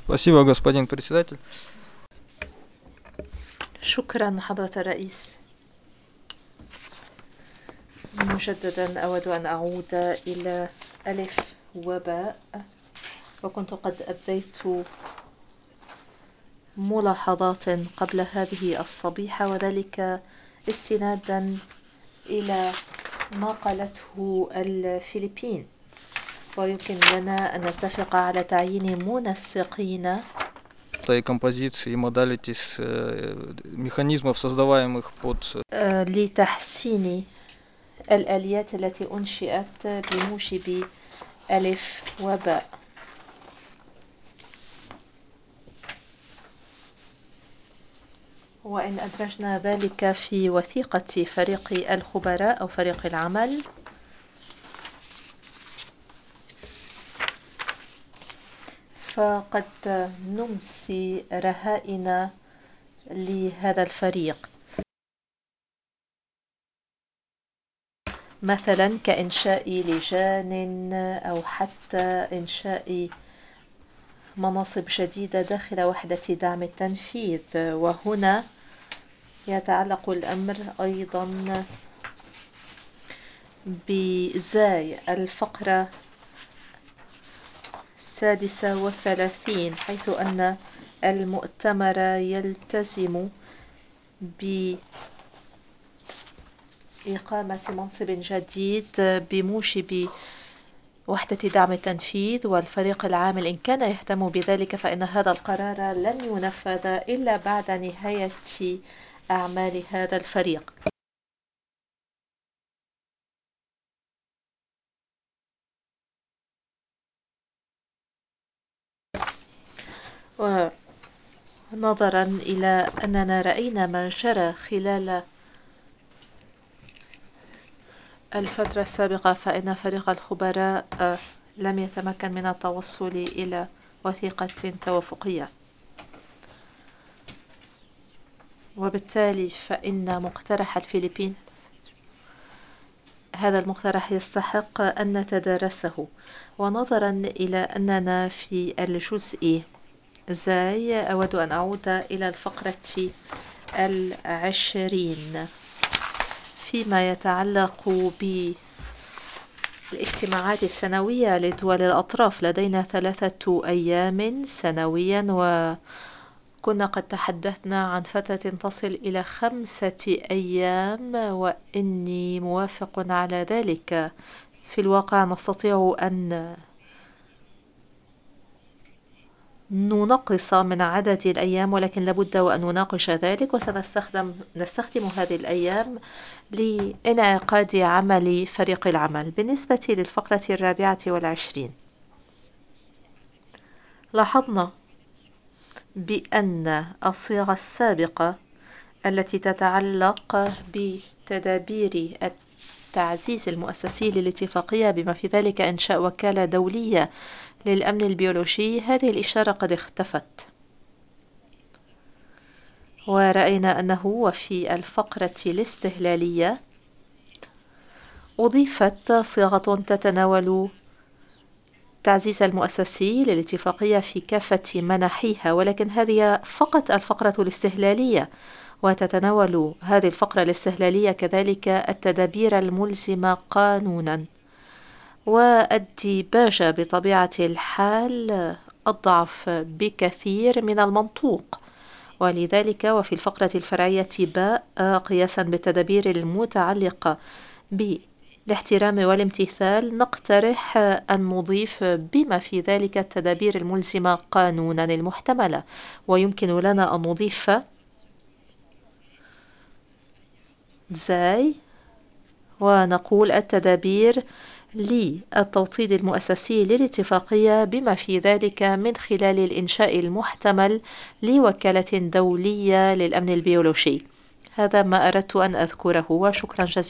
Спасибо, господин председатель. شكرا حضرة الرئيس. مجددا أود أن أعود إلى ألف وباء، وكنت قد أبديت ملاحظات قبل هذه الصبيحة، وذلك استنادا إلى ما قالته الفلبين، ويمكن لنا أن نتفق على تعيين منسقين И композиции, и modalities механизмов, создаваемых под... لتحسين الآليات التي أنشئت بموجب ألف وباء. وإن أدرجنا ذلك في وثيقة فريق الخبراء أو فريق العمل، فقد نمسي رهائن لهذا الفريق، مثلا كإنشاء لجان أو حتى إنشاء مناصب جديدة داخل وحدة دعم التنفيذ. وهنا يتعلق الأمر أيضا بزاي الفقرة 36، حيث أن المؤتمر يلتزم بإقامة منصب جديد بموجب وحدة دعم التنفيذ، والفريق العامل إن كان يهتم بذلك فإن هذا القرار لن ينفذ إلا بعد نهاية أعمال هذا الفريق. ونظرا إلى أننا رأينا ما جرى خلال الفترة السابقة، فإن فريق الخبراء لم يتمكن من التوصل إلى وثيقة توافقية، وبالتالي فإن مقترح الفلبين هذا المقترح يستحق أن نتدارسه. ونظرا إلى أننا في الجزء زي، أود أن أعود إلى الفقرة 20 فيما يتعلق بالاجتماعات السنوية لدول الأطراف. لدينا 3 أيام سنويا، وكنا قد تحدثنا عن فترة تصل إلى 5 أيام، وإني موافق على ذلك. في الواقع نستطيع أن ننقص من عدد الأيام، ولكن لابد وأن نناقش ذلك، وسنستخدم هذه الأيام لإنعقاد عمل فريق العمل. بالنسبة للفقرة 24، لاحظنا بأن الصيغة السابقة التي تتعلق بتدابير التعزيز المؤسسي للاتفاقية، بما في ذلك إنشاء وكالة دولية للأمن البيولوجي، هذه الإشارة قد اختفت، ورأينا أنه وفي الفقرة الاستهلالية أضيفت صيغة تتناول تعزيز المؤسسي للاتفاقية في كافة مناحيها، ولكن هذه فقط الفقرة الاستهلالية، وتتناول هذه الفقرة الاستهلالية كذلك التدابير الملزمة قانونا. والديباجة بطبيعة الحال أضعف بكثير من المنطوق، ولذلك وفي الفقرة الفرعية باء قياسا بالتدابير المتعلقة بالاحترام والامتثال، نقترح أن نضيف بما في ذلك التدابير الملزمة قانونا المحتملة، ويمكن لنا أن نضيف زي ونقول التدابير للتوطيد المؤسسي للاتفاقية، بما في ذلك من خلال الإنشاء المحتمل لوكالة دولية للأمن البيولوجي. هذا ما أردت أن أذكره، وشكرا جزيلا.